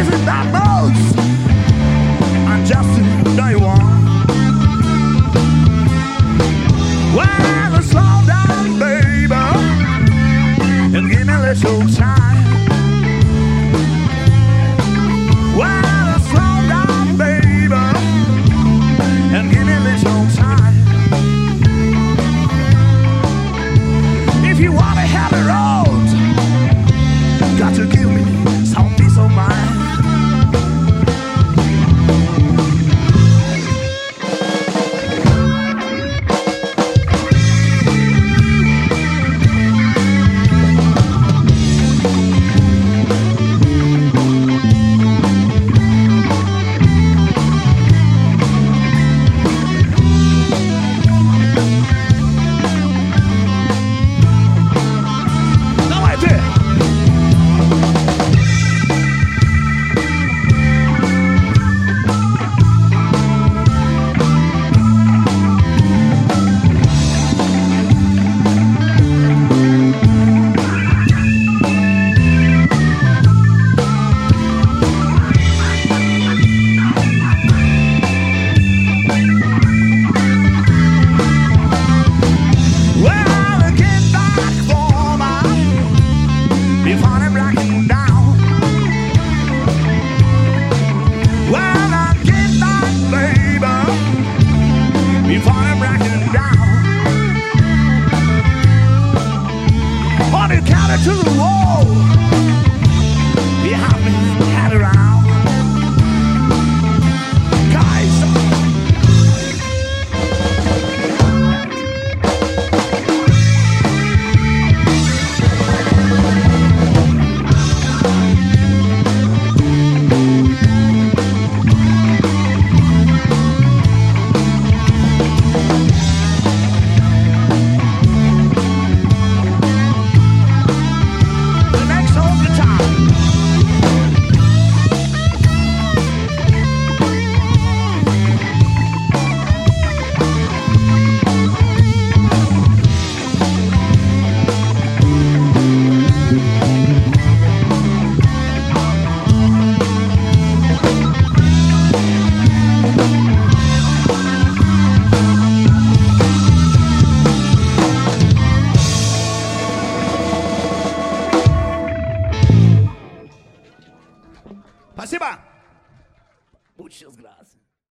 chasing that most. I'm just a day one. Well, slow down, baby, and give me a little time. Well, slow down, baby, and give me a little time. If you want to have a road, got to give me some peace of mind. To the